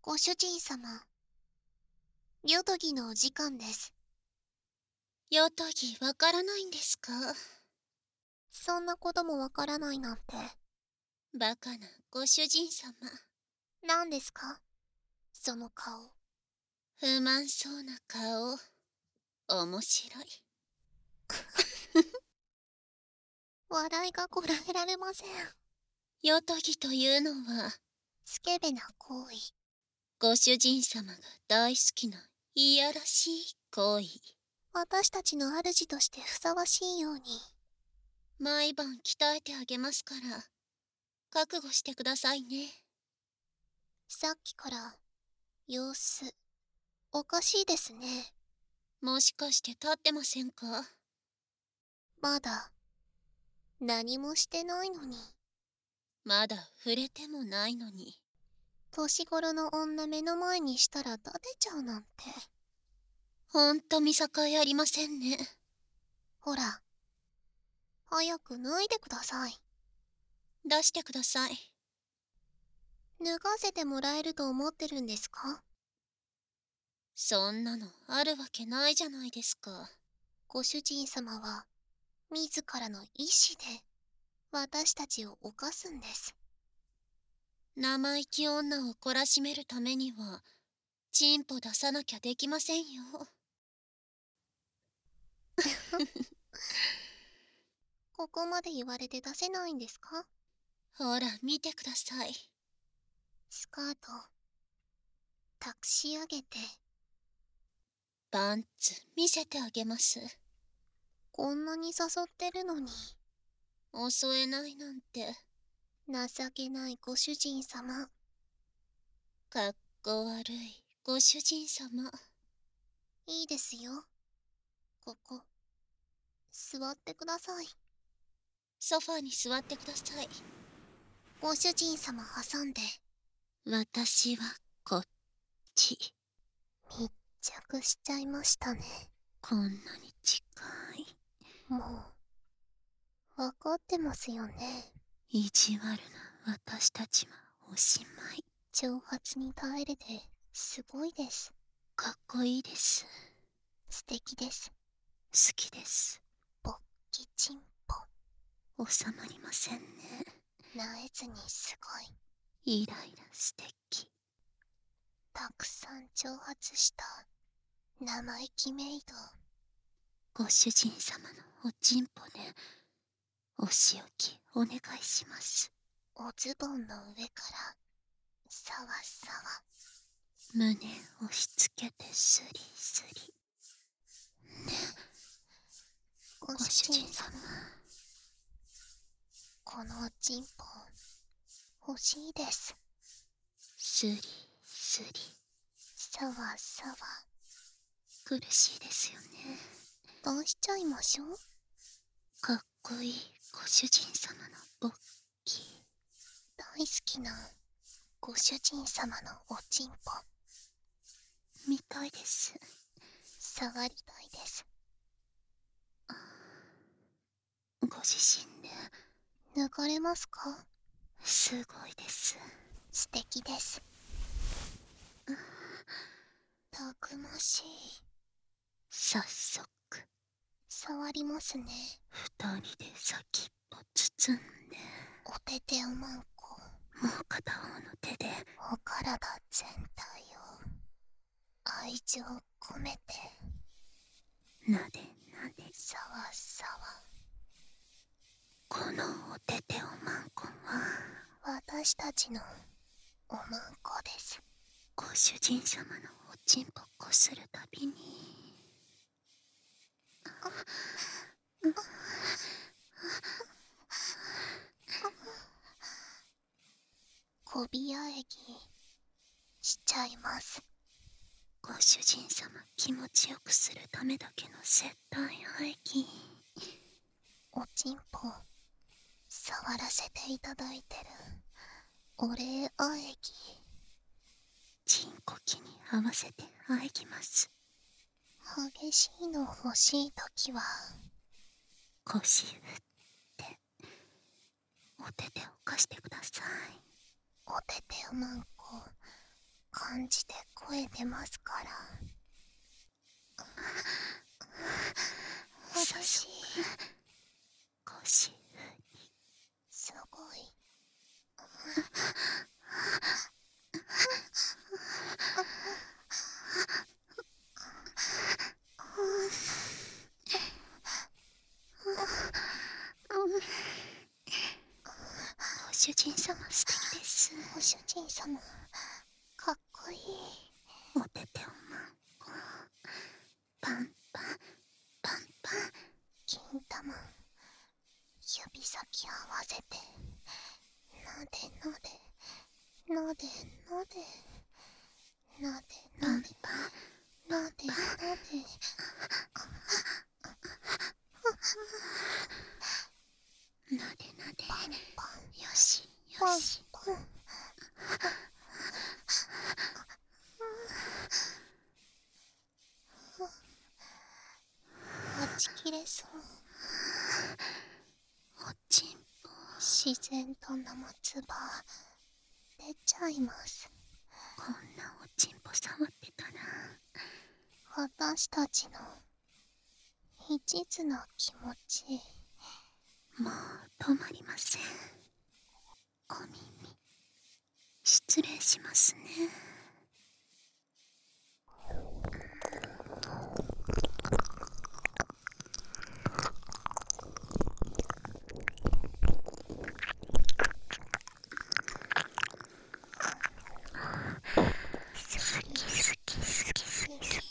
ご主人様、夜とぎのお時間です。 夜とぎわからないんですか？ そんなこともわからないなんて。 バカなご主人様。 何ですかその顔。 不満そうな顔。面白い。 笑いがこらえられません。 夜とぎというのは、 スケベな行為。 ご主人様が大好きないやらしい行為。 私たちの主としてふさわしいように。 毎晩鍛えてあげますから、覚悟してくださいね。 さっきから、様子、おかしいですね。 もしかして立ってませんか？ まだ、何もしてないのに。 まだ触れてもないのに。 年頃の女目の前にしたら立てちゃうなんて。 ほんと見境ありませんね。 ほら、早く脱いでください。 出してください。 脱がせてもらえると思ってるんですか？ そんなのあるわけないじゃないですか。 ご主人様は自らの意志で私たちを犯すんです。 生意気女を懲らしめるためには、チンポ出さなきゃできませんよ。 ここまで言われて出せないんですか？ ほら、見てください。 スカート、たくし上げて、 パンツ、見せてあげます。 こんなに誘ってるのに、 襲えないなんて、 情けないご主人様。 かっこ悪い、ご主人様。 いいですよ。ここ、座ってください。 ソファに座ってください。 ご主人様挟んで、 私は、こっち。 密着しちゃいましたね。 こんなに近い。 もう、わかってますよね。 意地悪な私たちはおしまい。 挑発に耐えれて、すごいです。 かっこいいです。 素敵です。 好きです。 勃起チンポ。 収まりませんね。 なえずにすごい。 イライラ素敵。 たくさん挑発した生意気メイド。 ご主人様のおちんぽでお仕置きお願いします。 おズボンの上からさわさわ。 胸押し付けてスリスリ。 ごご主人様、 主人様。 このおちんぽ欲しいです。 スリスリ。 さわさわ。 苦しいですよね。 出しちゃいましょう。 かっこいいご主人様の勃起。 大好きなご主人様のおちんぽ見たいです。 触りたいです。 ご自身で脱がれますか？ すごいです。 素敵です。たくましい。 早速触りますね。 二人で先っぽ包んで、 お手手をまんこ。 もう片方の手でお体全体を愛情込めてなでなで。 さわさこのお手手をまんこはわ。私たちのおまんこです。 ご主人様のおちんぽこするたびにこびやえぎしちゃいます。 ご主人様気持ちよくするためだけの接待愛義。 おちんぽ触らせていただいてるお礼あえぎ。 チンコキに合わせて愛ぎます。 激しいの欲しいときは腰振ってお手手を貸してください。 お手手をまんこ簡感じで声出ますから。私腰すごいご主人様素敵です。 ご主人様かっこいい。 おててをパンパンパンパン。 金玉指先合わせてなでなでなでなでなでなでなでなで。 なでなで。 パンパンよしパンよし。 パン。はち切れそう。 おちんぽ。 自然と生唾出ちゃいます。 こんなおちんぽ触ってたら私たちの一途な気持ちもう止まりません。お耳失礼しますね。好き好き好き好き。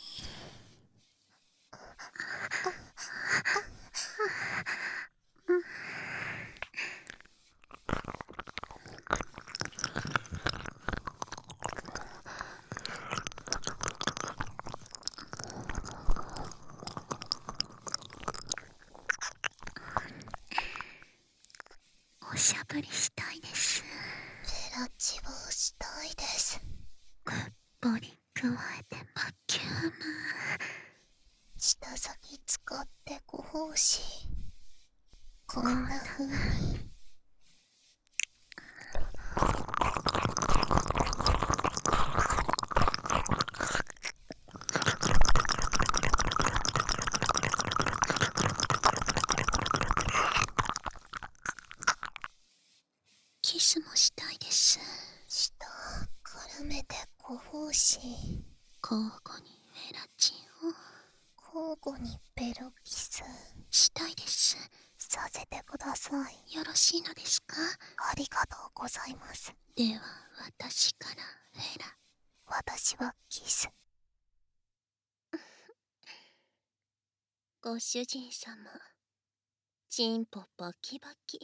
おしゃぶりしたいです。 フェラチをしたいです。 ぐっぽり加えてバキューム。 舌先使ってご奉仕。こんな風にキスもしたいです。 舌絡めてご奉仕。 交互にフェラチンを交互にベロキスしたいです。 させてください。 よろしいのですか？ ありがとうございます。 では私からフェラ。 私はキス。 ご主人様、チンポバキバキ。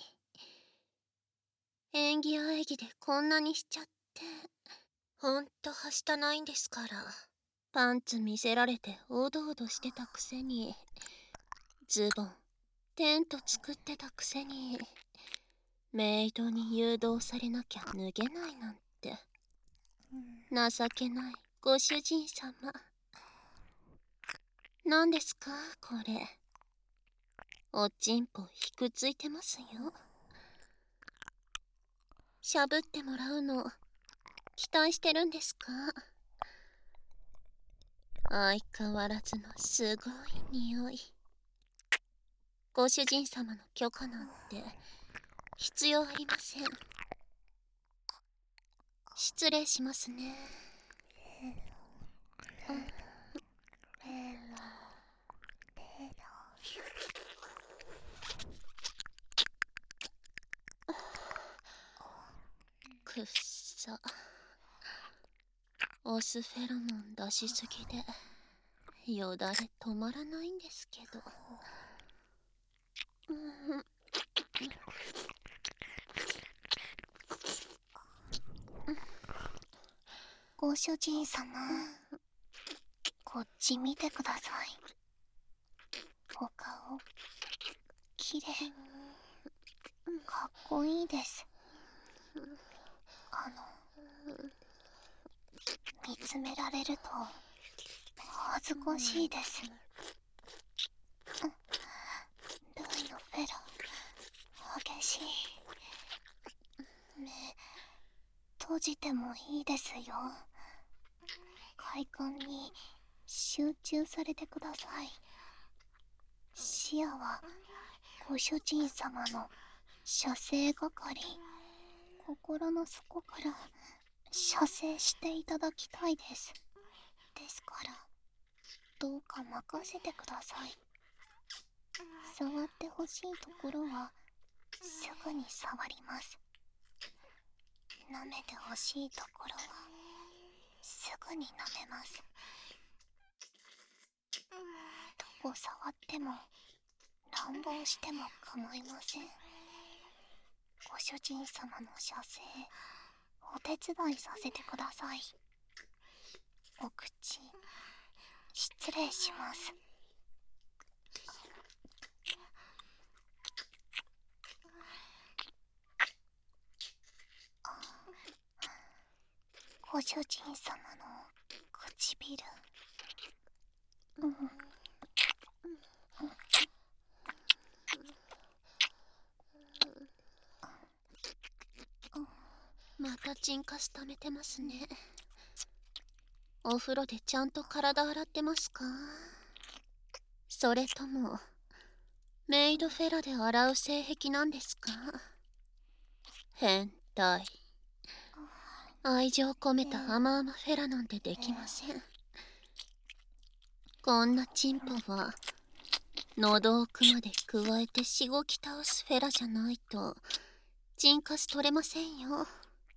演技あえぎでこんなにしちゃって、ほんとはしたないんですから。パンツ見せられておどおどしてたくせに、ズボンテント作ってたくせに、メイドに誘導されなきゃ脱げないなんて情けないご主人様。何ですかこれ。おちんぽひくついてますよ。しゃぶってもらうの期待してるんですか？相変わらずのすごい匂い。ご主人様の許可なんて必要ありません。失礼しますね。くっさ。オスフェロモン出しすぎでよだれ止まらないんですけど。 ご主人様、こっち見てください。お顔きれい、かっこいいです。見つめられると恥ずかしいです。ルイのフェラ激しい。目閉じてもいいですよ。 快感に集中されてください。視野はご主人様の射精係。心の底から射精していただきたいです。ですからどうか任せてください。触ってほしいところはすぐに触ります。舐めてほしいところはすぐに舐めます。どこ触っても乱暴しても構いません。ご主人様の射精お手伝いさせてください。お口失礼します。ご主人様の唇、 またチンカス溜めてますね。お風呂でちゃんと体洗ってますか？それともメイドフェラで洗う性癖なんですか？変態。愛情込めた甘々フェラなんてできません。こんなチンポは喉奥まで加えてしごき倒すフェラじゃないとチンカス取れませんよ。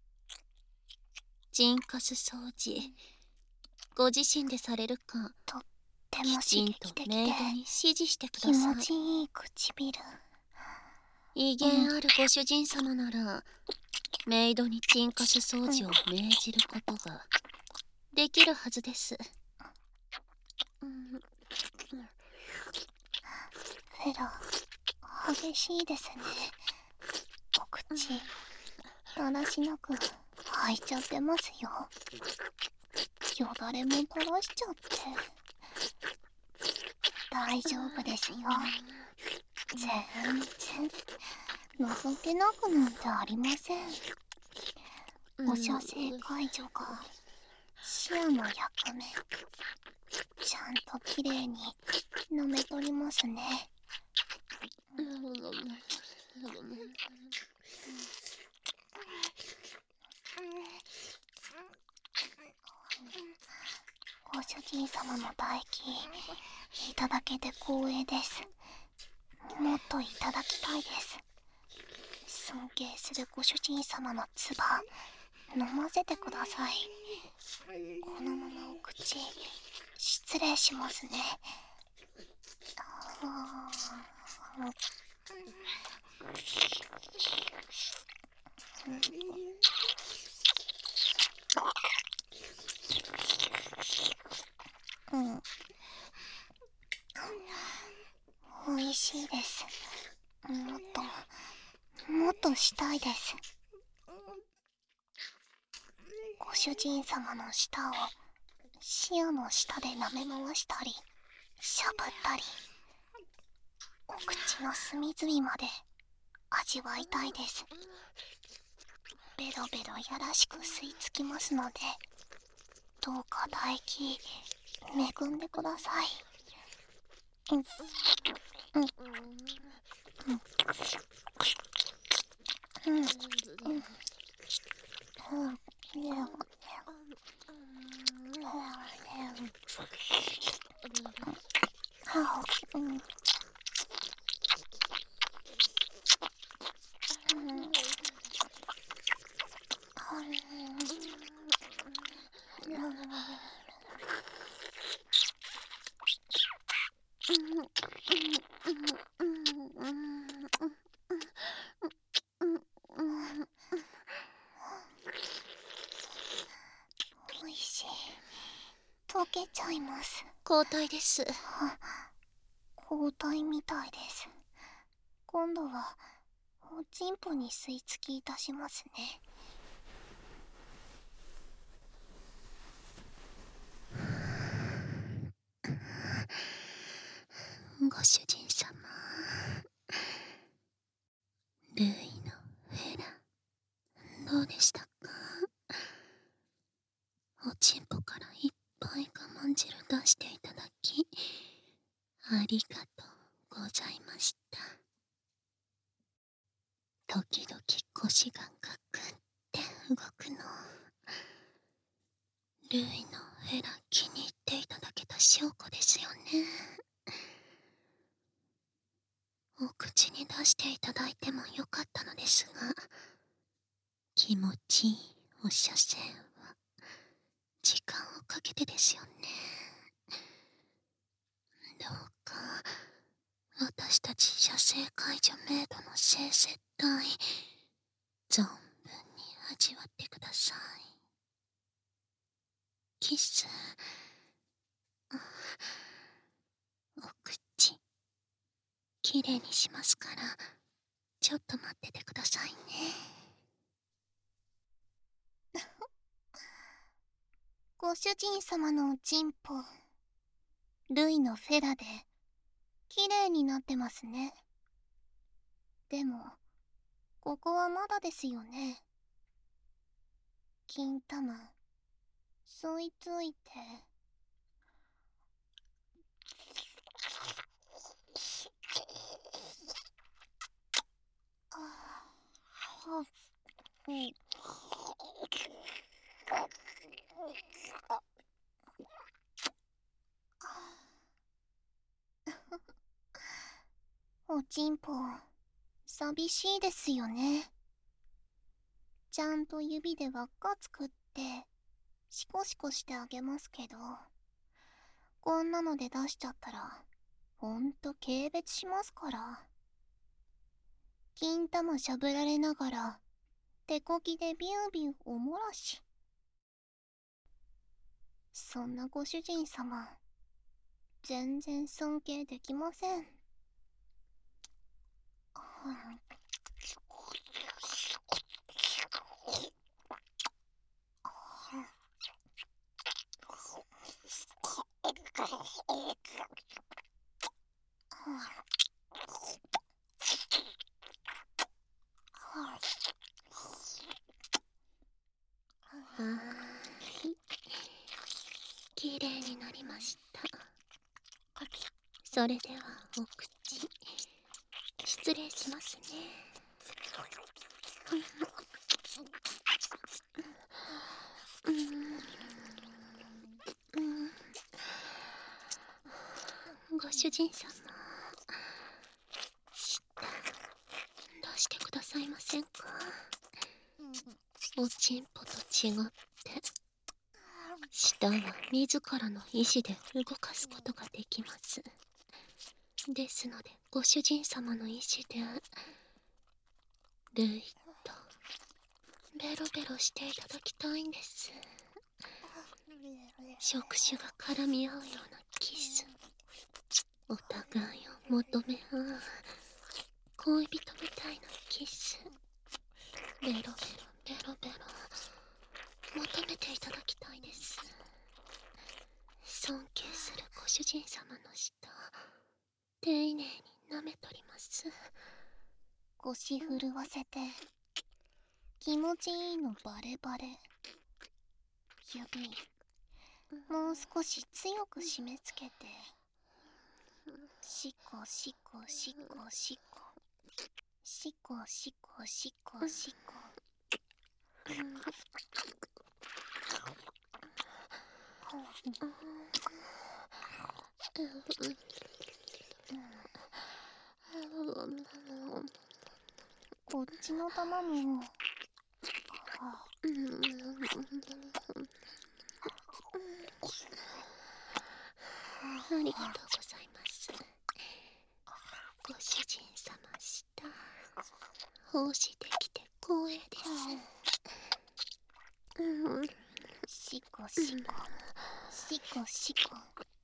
チンカス掃除ご自身でされるか、 とってきも刺ちんと激的でメイドに指示してく気ださい。 持ちいい唇。 威厳あるご主人様ならメイドにチンカス掃除を命じることができるはずです。 フェラ激しいですね。お口だらしなく開いちゃってますよ。よだれも垂らしちゃって。大丈夫ですよ。全然情けなくなんてありません。お射精解除が視野の役目。ちゃんときれいに舐めとりますね。ご主人様の唾液いただけて光栄です。もっといただきたいです。尊敬するご主人様の唾飲ませてください。このままお口失礼しますね。美味しいです。もっとしたいです。ご主人様の舌を視野の下で舐め回したりしゃぶったり、お口の隅々まで味わいたいです。ベロベロやらしく吸い付きますので、どうか唾液恵んでください。おいしい。溶けちゃいます。 交代です。 交代みたいです。今度はおちんぽに吸い付きいたしますね。 ご主人様、ルイのフェラどうでしたか？おちんぽからいっぱい我慢汁出していただきありがとうございました。時々腰がガクって動くの。ルイのヘラ気に入っていただけた証拠ですよね。お口に出していただいてもよかったのですが、気持ちいいお射精は時間をかけてですよね。どうか私たち射精解除メイドの性接待存分に味わってください。キス、お口きれいにしますから、ちょっと待っててくださいね。 ご主人様のおちんぽ、ルイのフェラで綺麗になってますね。でもここはまだですよね。金玉吸い付いて。おちんぽ寂しいですよね。ちゃんと指で輪っか作ってシコシコしてあげますけど、こんなので出しちゃったらほんと軽蔑しますから。金玉しゃぶられながら手こぎでビュービューおもらし。そんなご主人様全然尊敬できません。 きれいになりました。それではお口失礼しますね。ご主人様、舌出してくださいませんか。おちんぽと違って舌は自らの意志で動かすことができます。ですのでご主人様の意志でルイとベロベロしていただきたいんです。触手が絡み合うようなキス、お互いを求め合う恋人みたいなキス、ベロベロベロベロ求めていただきたいです。尊敬するご主人様の舌、丁寧に舐めとります。 腰震わせて気持ちいいのバレバレ。指もう少し強く締め付けて、シコシコシコシコシコシコシコシコ。こっちの玉も。 ありがとうございます。ご主人様舌奉仕できて光栄です。 シコシコシコシコ。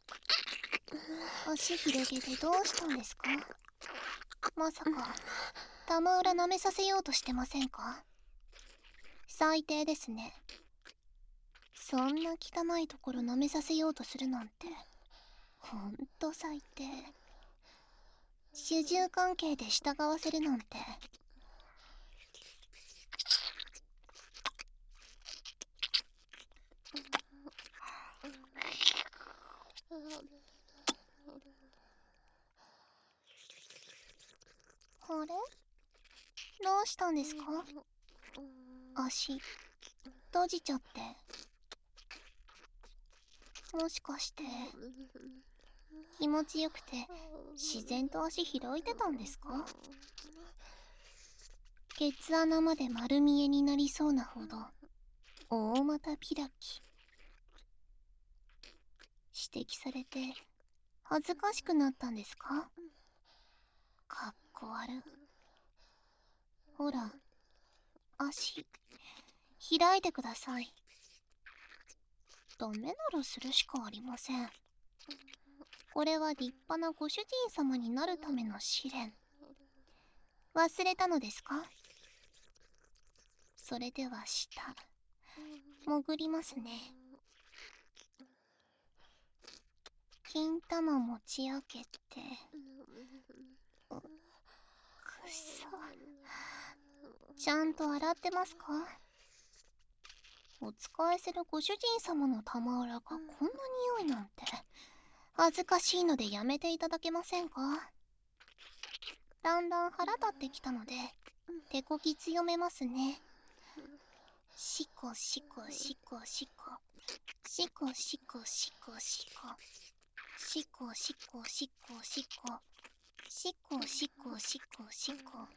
足広げてどうしたんですか。まさか玉裏舐めさせようとしてませんか。最低ですね。そんな汚いところ舐めさせようとするなんてほんと最低。主従関係で従わせるなんて。 あれ、どうしたんですか？足閉じちゃって。もしかして気持ちよくて自然と足開いてたんですか？ケツ穴まで丸見えになりそうなほど大股開き。指摘されて恥ずかしくなったんですか？かっこ悪。ほら、足開いてください。ダメならするしかありません。これは立派なご主人様になるための試練。忘れたのですか？それでは下潜りますね。金玉持ち上げて、くそ、ちゃんと洗ってますか？お使いするご主人様の玉裏がこんな匂いなんて恥ずかしいのでやめていただけませんか？だんだん腹立ってきたので手こき強めますね。しこしこしこしこしこしこしこしこしこしこしこしこしこしこしこしこ。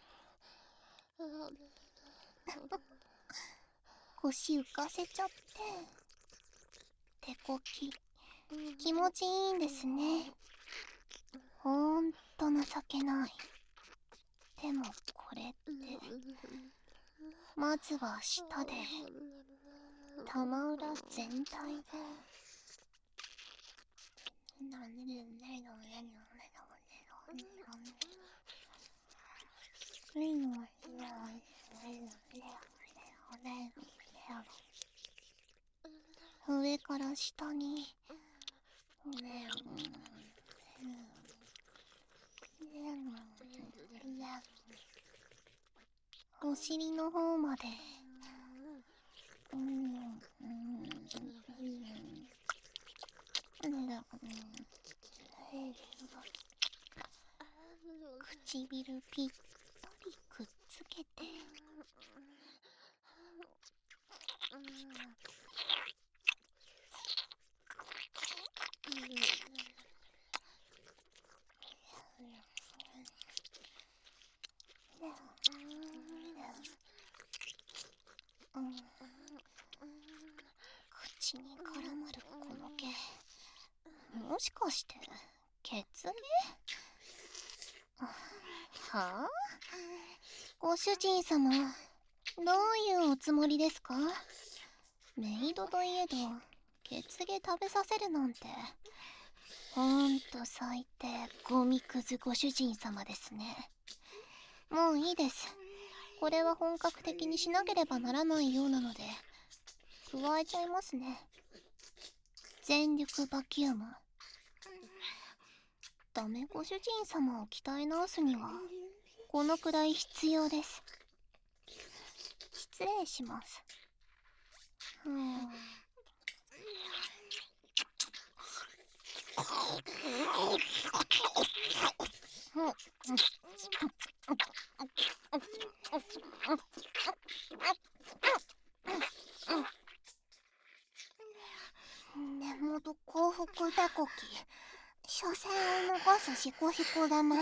腰浮かせちゃって手こき気持ちいいんですね。ほんと情けない。でもこれってまずは舌で玉裏全体で上から下にお尻の方まで唇ぴったりくっつけて口に絡まるこの毛、もしかして血毛？はあ？ご主人様、どういうおつもりですか？メイドといえど血毛食べさせるなんてほんと最低ゴミくずご主人様ですね。もういいです。これは本格的にしなければならないようなので加えちゃいますね。全力バキューム。ダメご主人様を鍛え直すにはこのくらい必要です。失礼します。根元幸福手こき、所詮を残すシコシコ玉。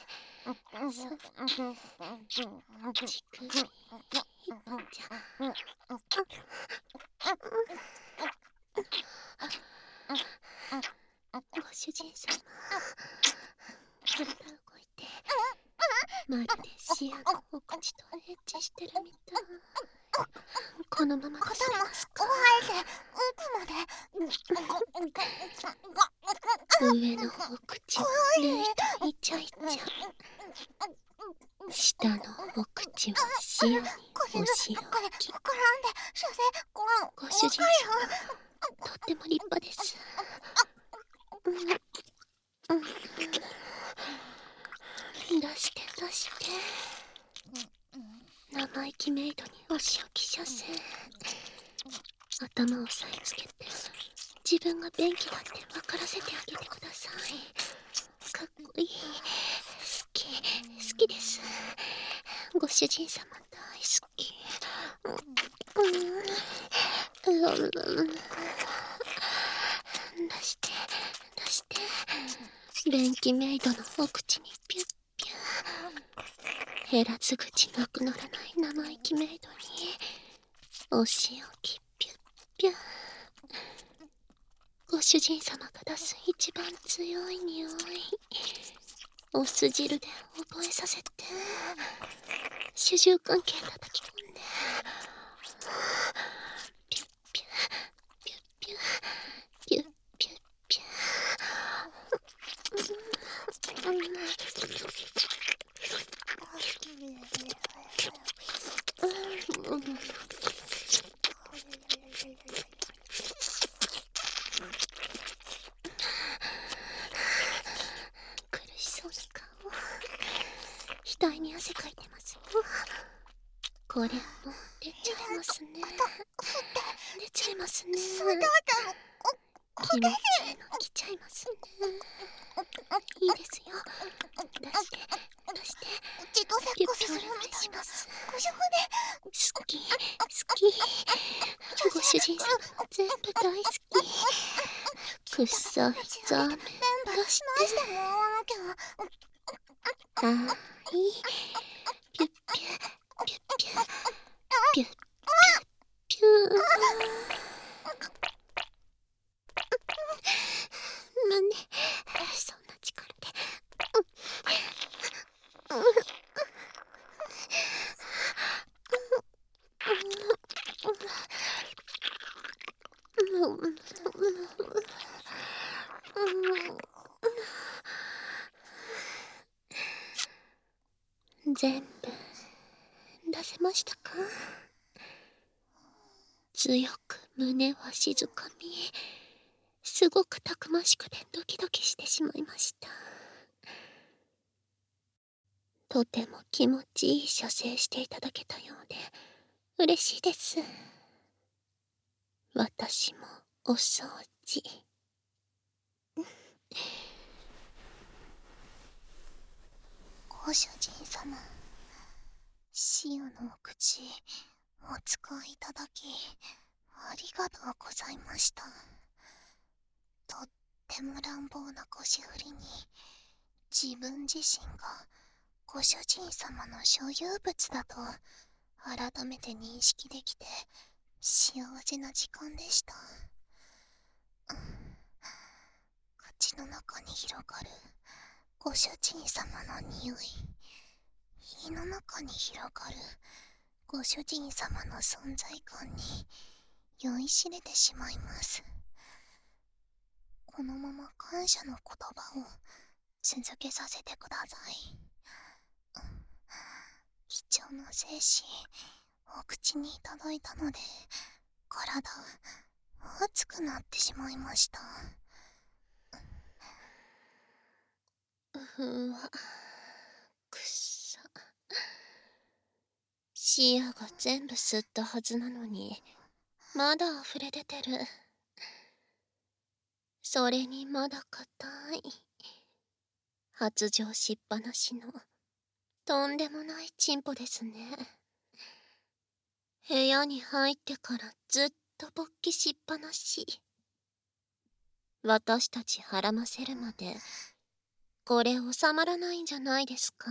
ご主人様、体動いて、まるでシアのお口とエッチしてるみたい。このままでしますか？上のお口はねイチャイチャ、下のお口は視野にお仕置き。ご主人様、とっても立派です。出して出して。生意気メイドにお仕置き射精。頭を押さえつけて自分が便器だって分からせてあげてください。かっこいい。好きです。ご主人様大好き。出して出して。便器メイドのお口にピュッピュ。減らず口なくならない生意気メイドにお仕置きピュッピュ。ご主人様が出す一番強い匂い、お酢汁で覚えさせて、主従関係叩き込んで、ピュッピュピュッピュピュッピュッピュ。苦しそうな顔、額に汗かいてますよ。これもう出ちゃいますね。出ちゃいますね。気持ちいいの来ちゃいますね。いいですよ。出して出して。 自動ピュッ接骨するピュお願いみたいなします。 ご主婦好き好き。ご主人様全部大好き。くっさいザーメン出して。 出してもらわなきゃ。 はいピュッピュピュッピュピュッピュッピュー。胸そんな力で全部出せましたか？強く胸は静かみ、すごくたくましくてドキドキしてしまいました。とても気持ちいい射精していただけたようで嬉しいです。私もお掃除。 ご主人様、塩のお口お使いいただきありがとうございました。とっても乱暴な腰振りに自分自身がご主人様の所有物だと改めて認識できて幸せな時間でした。口の中に広がるご主人様の匂い、胃の中に広がるご主人様の存在感に酔いしれてしまいます。このまま感謝の言葉を続けさせてください。貴重な精子お口にいただいたので体熱くなってしまいました。 うわ、くっさ。視野が全部吸ったはずなのにまだ溢れ出てる。それにまだ硬い。発情しっぱなしのとんでもないチンポですね。部屋に入ってからずっと勃起しっぱなし。私たちはらませるまでこれ収まらないんじゃないですか？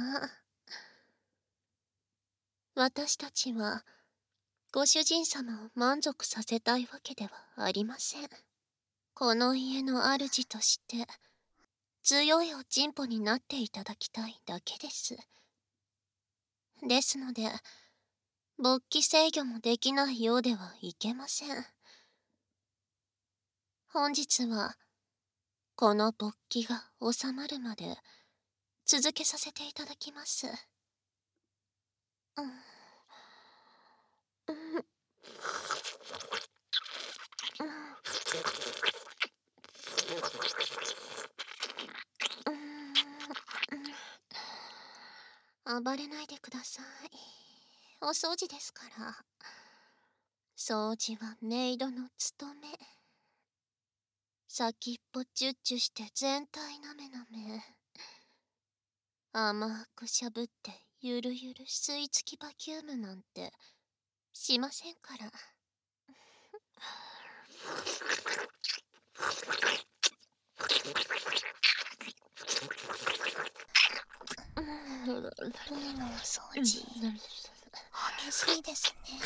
私たちはご主人様を満足させたいわけではありません。この家の主として強いおちんぽになっていただきたいだけです。ですので勃起制御もできないようではいけません。本日はこの勃起が収まるまで続けさせていただきます。暴れないでください。お掃除ですから。掃除はメイドの務め。 先っぽチュッチュして全体なめなめ。甘くしゃぶってゆるゆる吸い付きバキュームなんてしませんから。 海のお掃除激しいですね。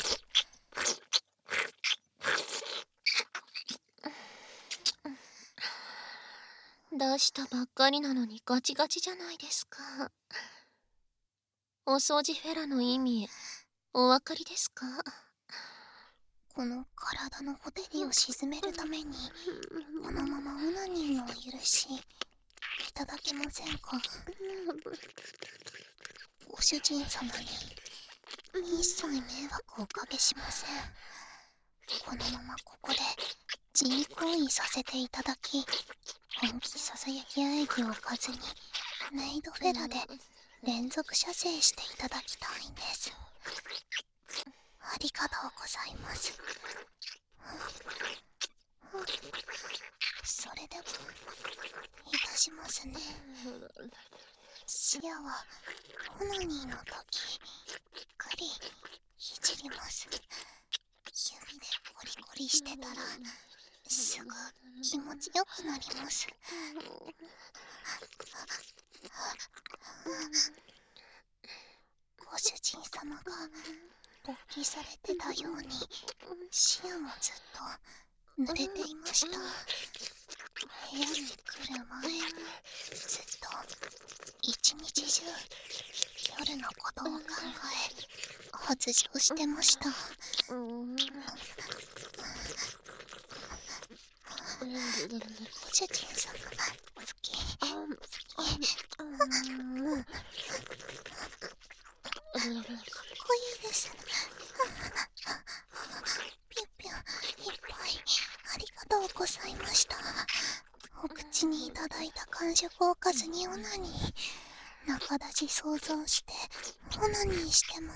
出したばっかりなのにガチガチじゃないですか。お掃除フェラの意味お分かりですか？ この体のほてりを鎮めるためにこのままオナニーのお許しいただけませんか？ご主人様に一切迷惑をおかけしません。このままここで人行為させていただき、本気ささやき喘ぎを置かずにメイドフェラで連続射精していただきたいんです。ありがとうございます。それではいたしますね。視野はオナニーの時ゆっくりいじります。指でコリコリしてたらすぐ気持ちよくなります。ご主人様が勃起されてたように視野もずっと濡れていました。部屋に来る前ずっと一日中夜のことを考え発情してました。ご主人様好きかっこいいです。ピュッピュいっぱいありがとうございました。お口にいただいた感触をおかずにオナニー中出し想像してオナニーしてます。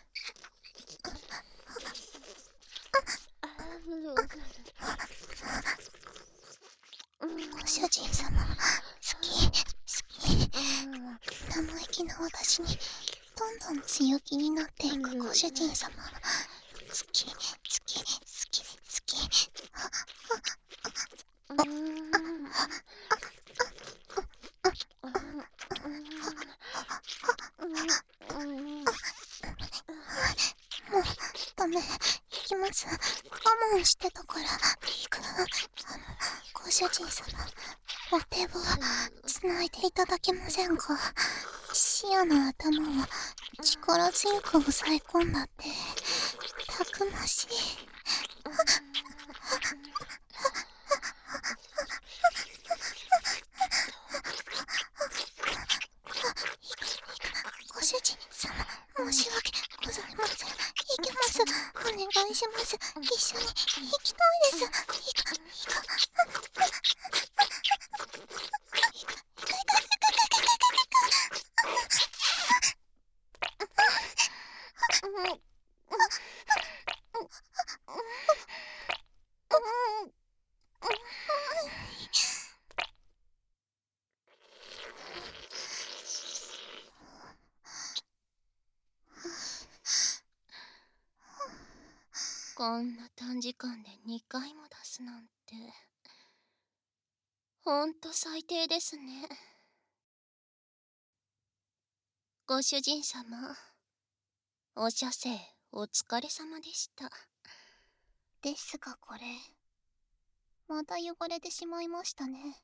ご主人様好き好き。生意気な私にどんどん強気になっていくご主人様好き好き好き好き。もうダメ、行きます。我慢してたから行く。ご主人様お手をつないでいただけませんか？視野の頭を力強く押さえ込んだってたくましい。ご主人様申し訳ございません。行けます。お願いします。一緒に行きたいです。 こんな短時間で2回も出すなんてほんと最低ですね。ご主人様お射精お疲れ様でした。 ですがこれまた汚れてしまいましたね。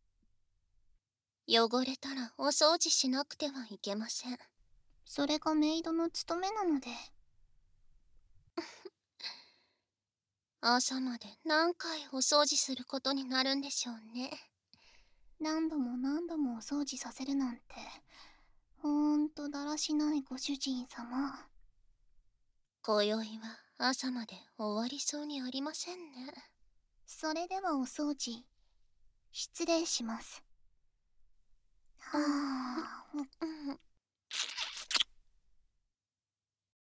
汚れたらお掃除しなくてはいけません。 それがメイドの務めなので。 朝まで何回お掃除することになるんでしょうね。 何度も何度もお掃除させるなんてほんとだらしないご主人様。 今宵は朝まで終わりそうにありませんね。 それではお掃除失礼します。はあ、